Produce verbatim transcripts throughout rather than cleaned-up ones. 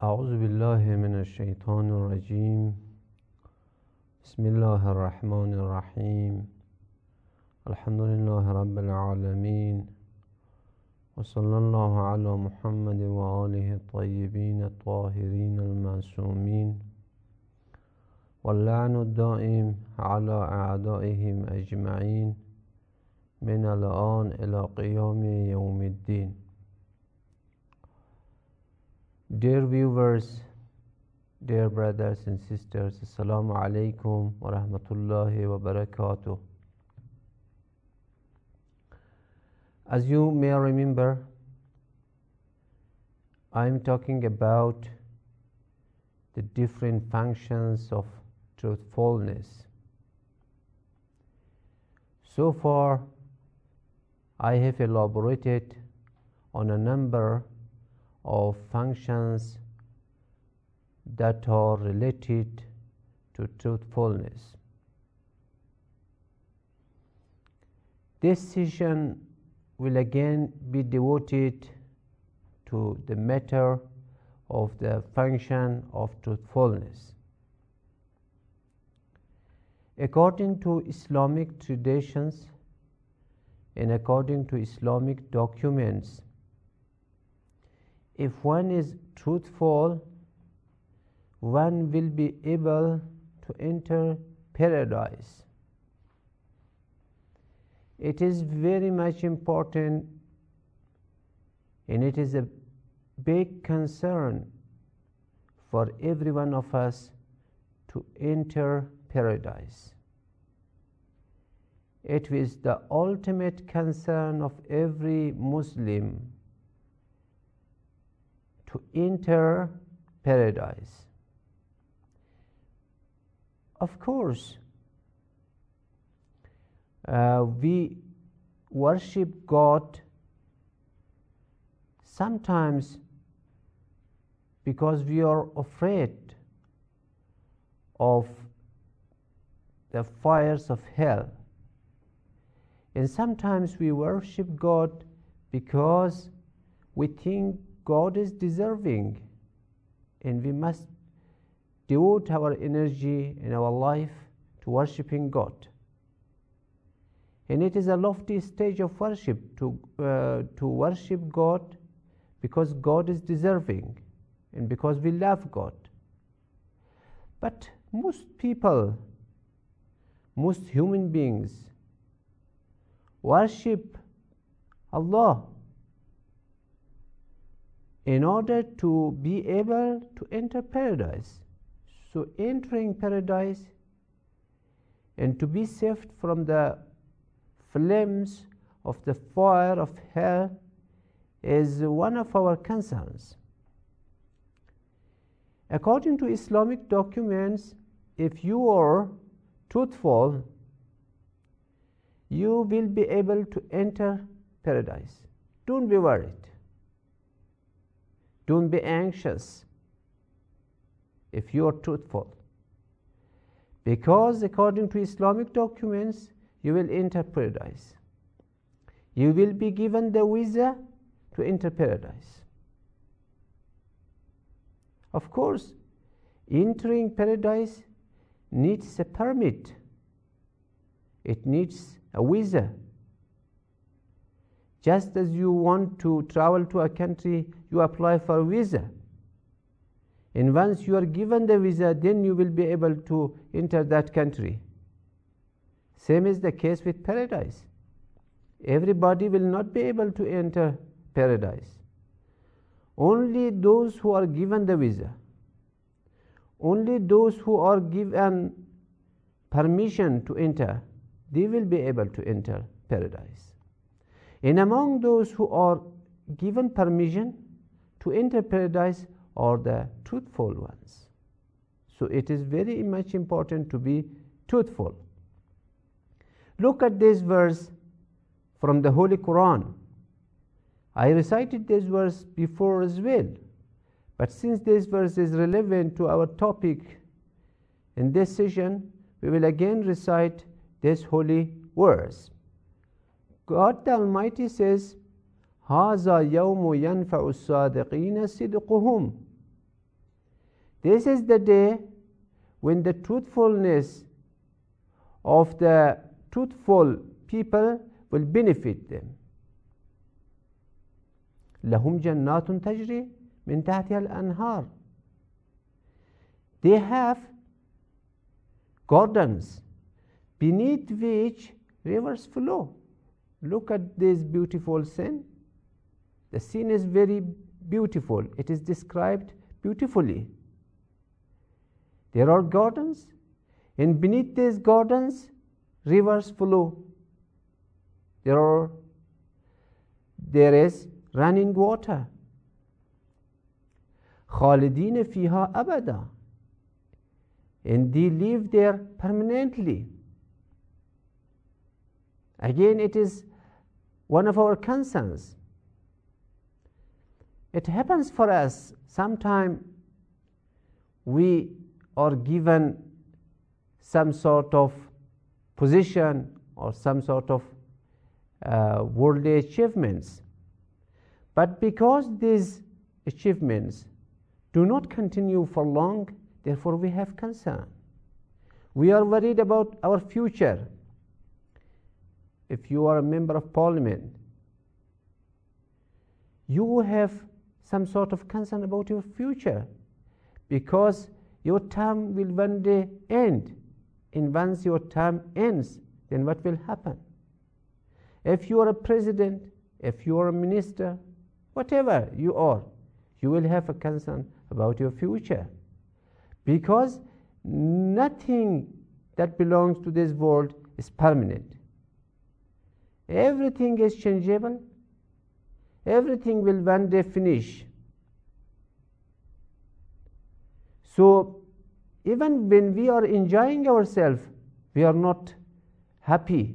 أعوذ بالله من الشيطان الرجيم. بسم الله الرحمن الرحيم. الحمد لله رب العالمين، وصلى الله على محمد وآله الطيبين الطاهرين المعصومين، واللعن الدائم على أعدائهم أجمعين من الآن إلى قيام يوم الدين. Dear viewers, dear brothers and sisters, Assalamu alaikum wa rahmatullahi wa barakatuh. As you may remember, I am talking about the different functions of truthfulness. So far, I have elaborated on a number of functions that are related to truthfulness. This session will again be devoted to the matter of the function of truthfulness. According to Islamic traditions and according to Islamic documents, if one is truthful, one will be able to enter paradise. It is very much important, and it is a big concern for every one of us to enter paradise. It is the ultimate concern of every Muslim to enter paradise. Of course, uh, we worship God sometimes because we are afraid of the fires of hell. And sometimes we worship God because we think God is deserving, and we must devote our energy and our life to worshiping God. And it is a lofty stage of worship to uh, to worship God because God is deserving and because we love God. But most people, most human beings worship Allah in order to be able to enter paradise. So entering paradise and to be saved from the flames of the fire of hell is one of our concerns. According to Islamic documents, if you are truthful, you will be able to enter paradise. Don't be worried. Don't be anxious if you are truthful, because according to Islamic documents, you will enter paradise. You will be given the visa to enter paradise. Of course, entering paradise needs a permit. It needs a visa. Just as you want to travel to a country, you apply for a visa. And once you are given the visa, then you will be able to enter that country. Same is the case with paradise. Everybody will not be able to enter paradise. Only those who are given the visa, only those who are given permission to enter, they will be able to enter paradise. And among those who are given permission to enter paradise are the truthful ones. So it is very much important to be truthful. Look at this verse from the Holy Quran. I recited this verse before as well, but since this verse is relevant to our topic in this session, we will again recite this holy verse. God the Almighty says, هَذَا يَوْمُ يَنْفَعُ الصَّادِقِينَ صِدْقُهُمْ This is the day when the truthfulness of the truthful people will benefit them. لهم جنات تجري من تحتها الأنهار. They have gardens beneath which rivers flow. Look at this beautiful scene. The scene is very beautiful. It is described beautifully. There are gardens, and beneath these gardens, rivers flow. There are, there is running water. خالدين فيها أبدا. And they live there permanently. Again, it is one of our concerns. It happens for us, sometime we are given some sort of position or some sort of uh, worldly achievements. But because these achievements do not continue for long, therefore we have concern. We are worried about our future. If you are a member of parliament, you have some sort of concern about your future, because your term will one day end. And once your term ends, then what will happen? If you are a president, if you are a minister, whatever you are, you will have a concern about your future, because nothing that belongs to this world is permanent. Everything is changeable. Everything will one day finish. So even when we are enjoying ourselves, we are not happy,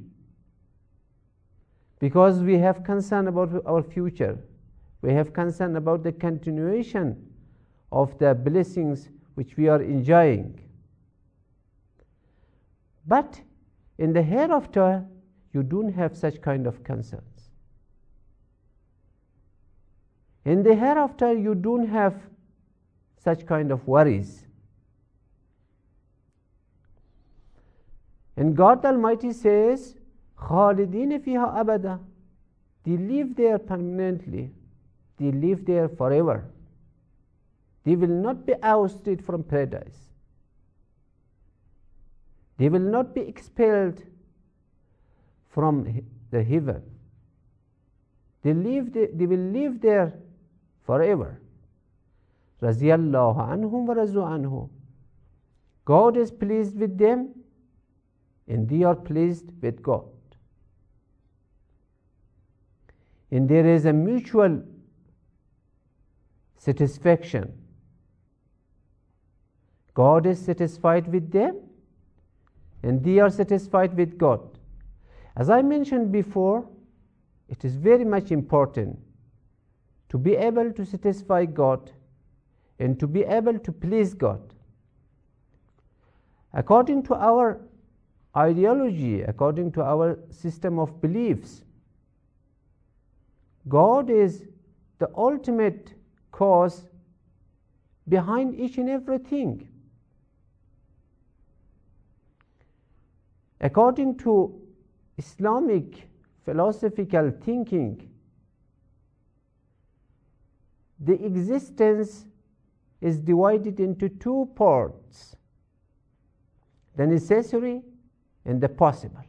because we have concern about our future. We have concern about the continuation of the blessings which we are enjoying. But in the hereafter, you don't have such kind of concerns. In the hereafter, you don't have such kind of worries. And God Almighty says, خالدين فيها أبدا. They live there permanently. They live there forever. They will not be ousted from paradise. They will not be expelled from the heaven. They live. They, they will live there forever. رضي الله عنهم ورضوا عنه. God is pleased with them, and they are pleased with God. And there is a mutual satisfaction. God is satisfied with them, and they are satisfied with God. As I mentioned before, it is very much important to be able to satisfy God and to be able to please God. According to our ideology, according to our system of beliefs, God is the ultimate cause behind each and everything. According to Islamic philosophical thinking, the existence is divided into two parts: the necessary and the possible.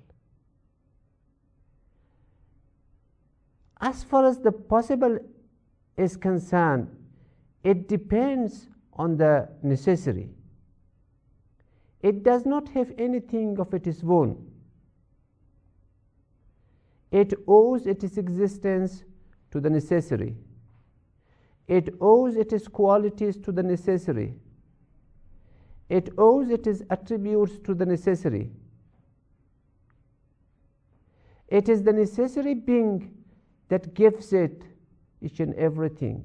As far as the possible is concerned, it depends on the necessary. It does not have anything of its own. It owes its existence to the necessary. It owes its qualities to the necessary. It owes its attributes to the necessary. It is the necessary being that gives it each and everything.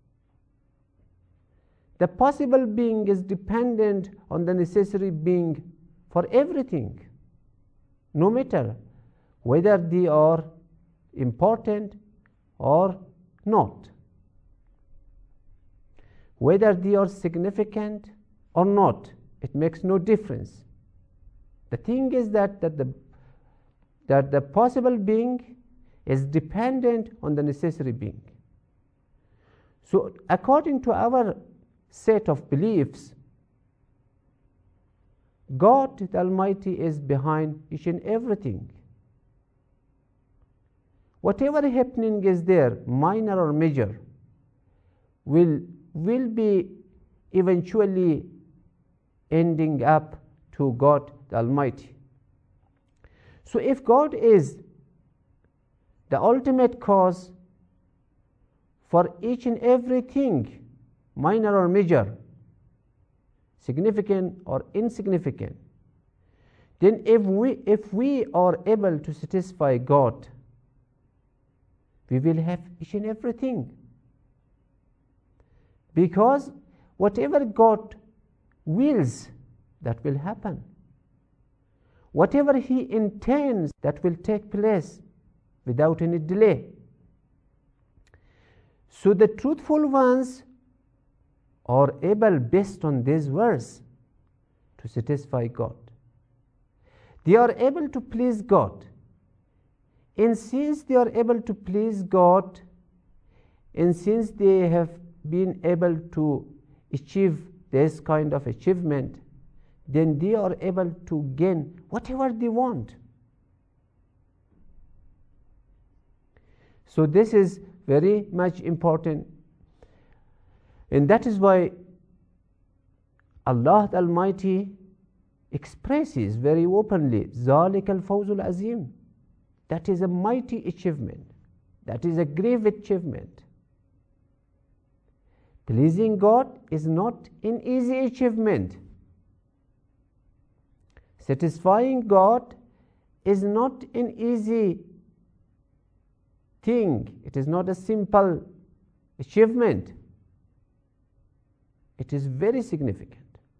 The possible being is dependent on the necessary being for everything, no matter whether they are important or not, whether they are significant or not, it makes no difference. The thing is that, that, the, that the possible being is dependent on the necessary being. So according to our set of beliefs, God the Almighty is behind each and everything. Whatever happening is there, minor or major, will, will be eventually ending up to God the Almighty. So if God is the ultimate cause for each and everything, minor or major, significant or insignificant, then if we, if we are able to satisfy God, we will have each and everything. Because whatever God wills, that will happen. Whatever He intends, that will take place without any delay. So the truthful ones are able, based on this verse, to satisfy God. They are able to please God. And since they are able to please God, and since they have been able to achieve this kind of achievement, then they are able to gain whatever they want. So this is very much important, and that is why Allah the Almighty expresses very openly, ذَلِكَ الْفَوْزُ الْعَظِيمُ. That is a mighty achievement. That is a grave achievement. Pleasing God is not an easy achievement. Satisfying God is not an easy thing. It is not a simple achievement. It is very significant.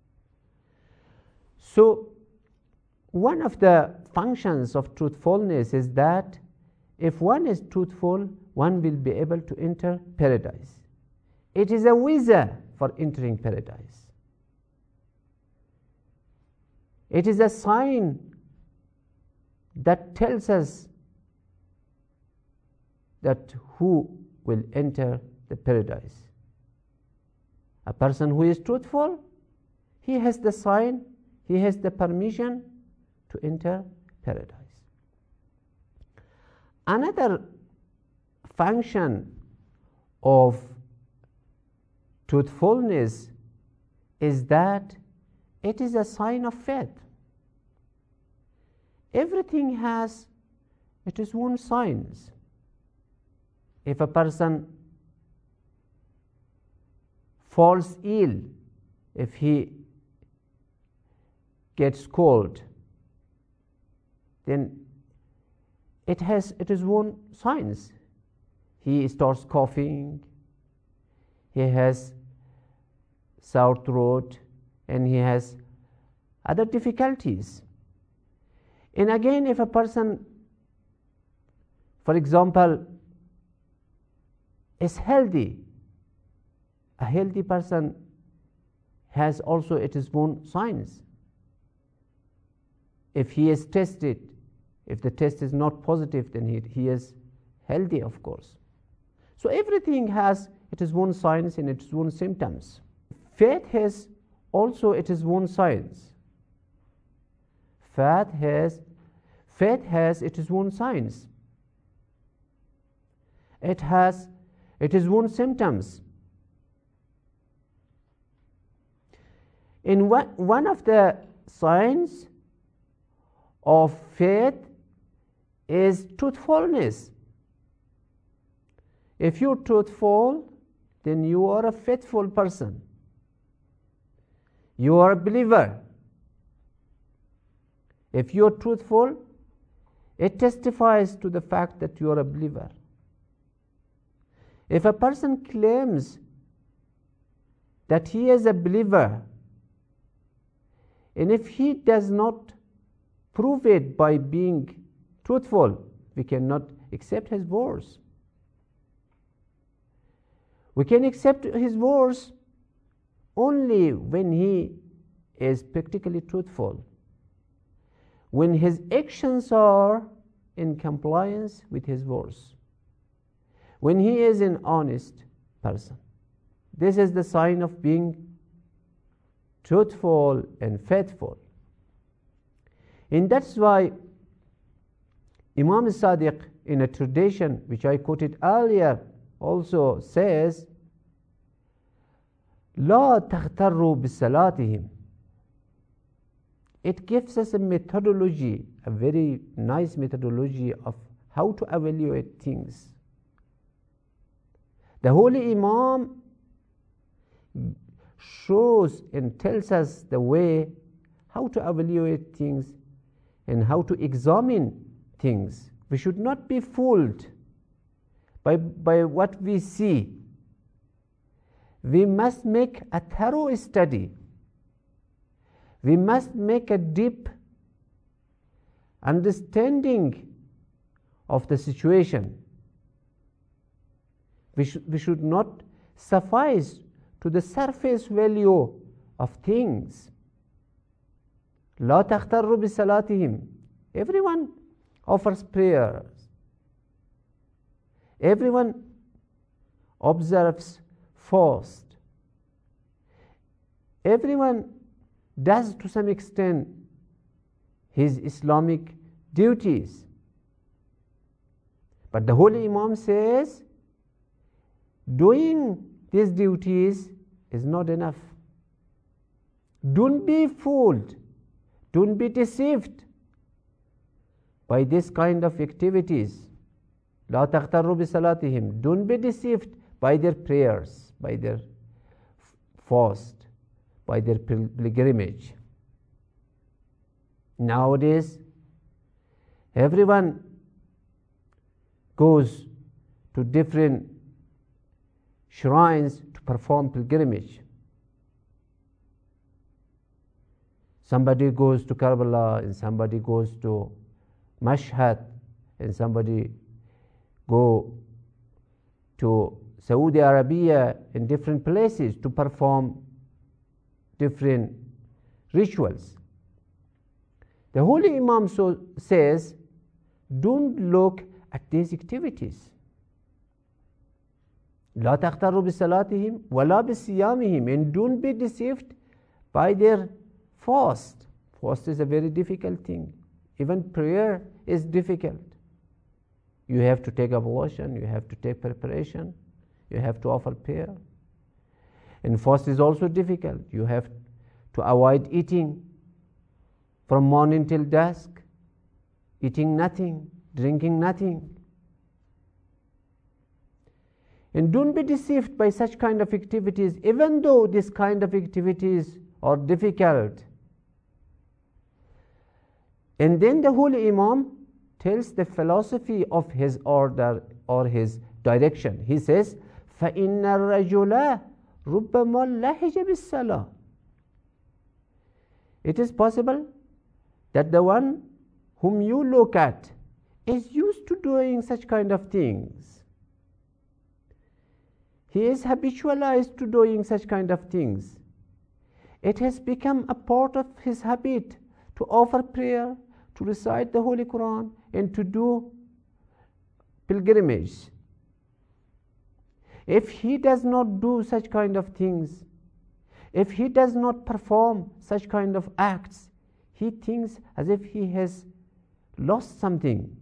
So, one of the functions of truthfulness is that if one is truthful, one will be able to enter paradise. It is a visa for entering paradise. It is a sign that tells us that who will enter the paradise. A person who is truthful, he has the sign, he has the permission to enter paradise. Another function of truthfulness is that it is a sign of faith. Everything has its own signs. If a person falls ill, if he gets cold, then it has its own signs. He starts coughing, he has sore throat, and he has other difficulties. And again, if a person, for example, is healthy, a healthy person has also its own signs. If he is tested, if the test is not positive, then he, he is healthy, of course. So everything has its own signs and its own symptoms. Faith has also its own signs. Faith has, faith has its own signs. It has its own symptoms. In one, one of the signs of faith is truthfulness. If you're truthful, then you are a faithful person. You are a believer. If you're truthful, it testifies to the fact that you are a believer. If a person claims that he is a believer, and if he does not prove it by being truthful, we cannot accept his words. We can accept his words only when he is practically truthful, when his actions are in compliance with his words, when he is an honest person. This is the sign of being truthful and faithful. And that's why Imam Sadiq, in a tradition which I quoted earlier, also says, لا تغتروا بصلاتهم. It gives us a methodology, a very nice methodology of how to evaluate things. The Holy Imam shows and tells us the way how to evaluate things and how to examine things. We should not be fooled by, by what we see. We must make a thorough study. We must make a deep understanding of the situation. We, sh- we should not suffice to the surface value of things. لا تغتروا بصلاتهم. Everyone offers prayers. Everyone observes fast. Everyone does to some extent his Islamic duties. But the Holy Imam says, doing these duties is not enough. Don't be fooled. Don't be deceived by this kind of activities. لا تغتروا بصلاتهم. Don't be deceived by their prayers, by their fast, by their pilgrimage. Nowadays, everyone goes to different shrines to perform pilgrimage. Somebody goes to Karbala, and somebody goes to Mashhad, and somebody go to Saudi Arabia in different places to perform different rituals. The Holy Imam so says, don't look at these activities. لا تغتروا بصلاتهم ولا بصيامهم, and don't be deceived by their fast. Fast is a very difficult thing. Even prayer is difficult. You have to take ablution, you have to take preparation, you have to offer prayer. And fast is also difficult. You have to avoid eating from morning till dusk, eating nothing, drinking nothing. And don't be deceived by such kind of activities, even though this kind of activities are difficult. And then the Holy Imam tells the philosophy of his order or his direction. He says, فَإِنَّ الرَّجُلَ رُبَّمَا لَهِجَ بِالصَّلَاةِ. It is possible that the one whom you look at is used to doing such kind of things. He is habitualized to doing such kind of things. It has become a part of his habit to offer prayer, to recite the Holy Quran, and to do pilgrimage. If he does not do such kind of things, if he does not perform such kind of acts, he thinks as if he has lost something.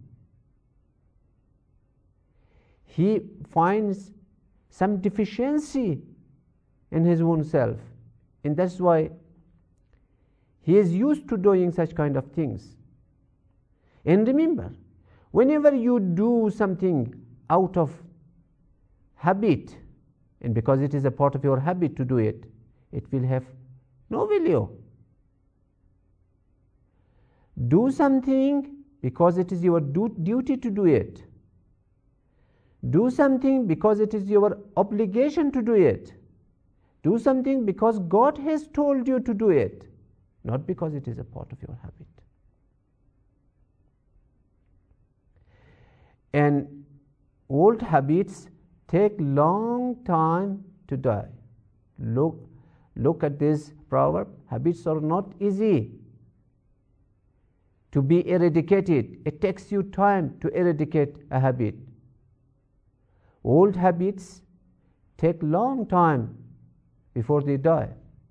He finds some deficiency in his own self, and that's why he is used to doing such kind of things. And remember, whenever you do something out of habit, and because it is a part of your habit to do it, it will have no value. Do something because it is your du- duty to do it. Do something because it is your obligation to do it. Do something because God has told you to do it, not because it is a part of your habit. And old habits take long time to die. Look, look at this proverb. Habits are not easy to be eradicated. It takes you time to eradicate a habit. Old habits take long time before they die.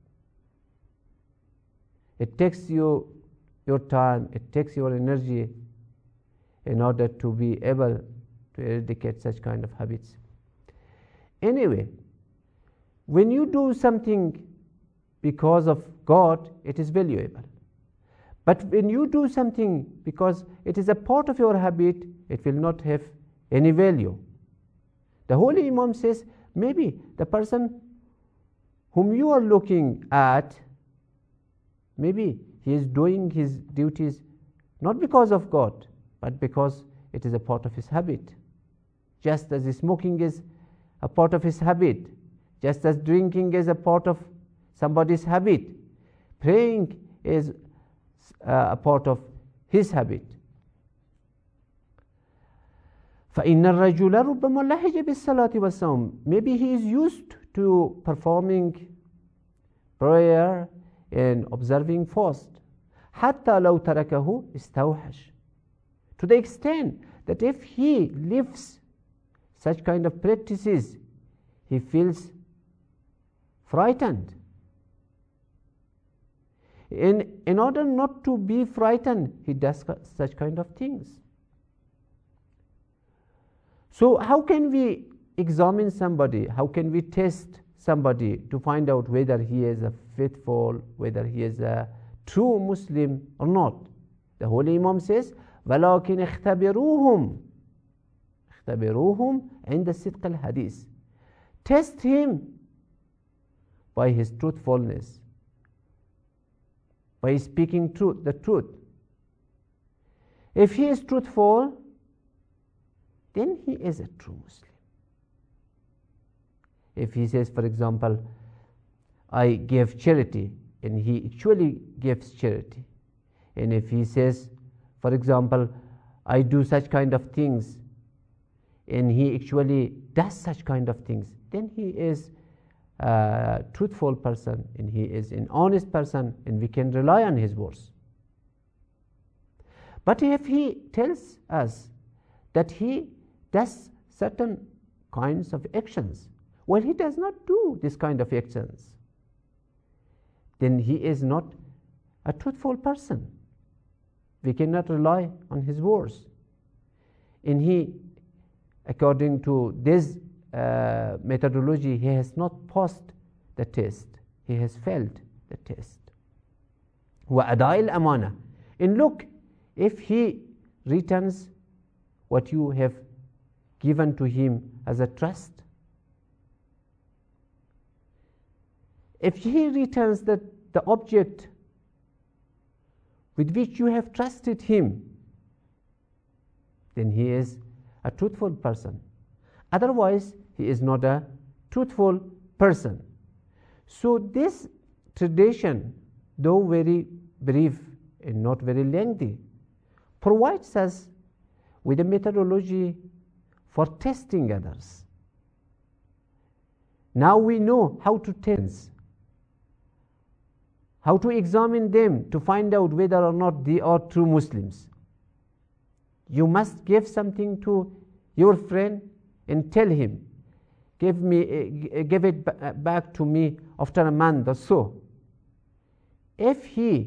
It takes you your time, it takes your energy in order to be able to eradicate such kind of habits. Anyway, when you do something because of God, it is valuable. But when you do something because it is a part of your habit, it will not have any value. The Holy Imam says, maybe the person whom you are looking at, maybe he is doing his duties not because of God, but because it is a part of his habit. Just as smoking is a part of his habit, just as drinking is a part of somebody's habit, praying is uh, a part of his habit. فَإِنَّ الرَّجُلَ رُبَّمَا لَهِجَ بِالصَّلَاةِ وَالصَّوْمِ. Maybe he is used to performing prayer and observing fast. حَتَّى لَوْ تَرَكَهُ اسْتَوْحَشْ. To the extent that if he lives such kind of practices, he feels frightened. In, in order not to be frightened, he does such kind of things. So how can we examine somebody? How can we test somebody to find out whether he is a faithful, whether he is a true Muslim or not? The Holy Imam says, وَلَكِنْ اخْتَبِرُوهُمْ اخْتَبِرُوهُمْ عِنْدَ صِدْقِ الْحَدِيثِ. Test him by his truthfulness, by speaking truth, the truth. If he is truthful, then he is a true Muslim. If he says, for example, I give charity, and he actually gives charity, and if he says, for example, I do such kind of things, and he actually does such kind of things, then he is a truthful person, and he is an honest person, and we can rely on his words. But if he tells us that he does certain kinds of actions, well, he does not do this kind of actions, then he is not a truthful person. We cannot rely on his words. And he, according to this uh, methodology, he has not passed the test. He has failed the test. وَأَدَاءِ الْأَمَانَةِ. And look, if he returns what you have given to him as a trust, if he returns the, the object with which you have trusted him, then he is a truthful person. Otherwise, he is not a truthful person. So this tradition, though very brief and not very lengthy, provides us with a methodology for testing others. Now we know how to test, how to examine them to find out whether or not they are true Muslims. You must give something to your friend and tell him, give me, uh, give it b- back to me after a month or so. If he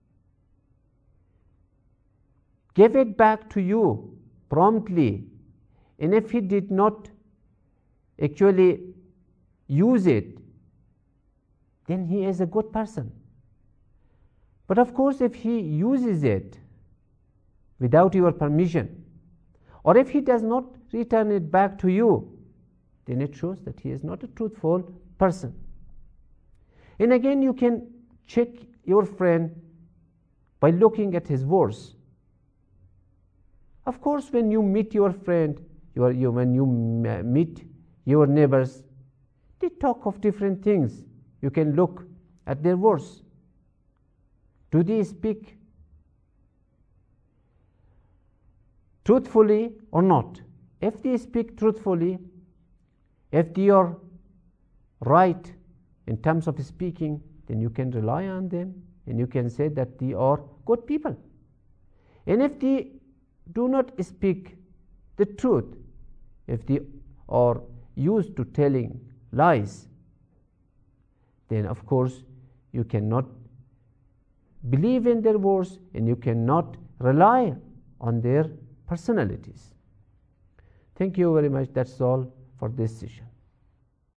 gave it back to you promptly, and if he did not actually use it, then he is a good person. But of course, if he uses it without your permission, or if he does not return it back to you, then it shows that he is not a truthful person. And again, you can check your friend by looking at his words. Of course, when you meet your friend, you are, you, when you meet your neighbors, they talk of different things. You can look at their words. Do they speak truthfully or not? If they speak truthfully, if they are right in terms of speaking, then you can rely on them and you can say that they are good people. And if they do not speak the truth, if they are used to telling lies, then of course you cannot believe in their words and you cannot rely on their personalities. Thank you very much. That's all for this session.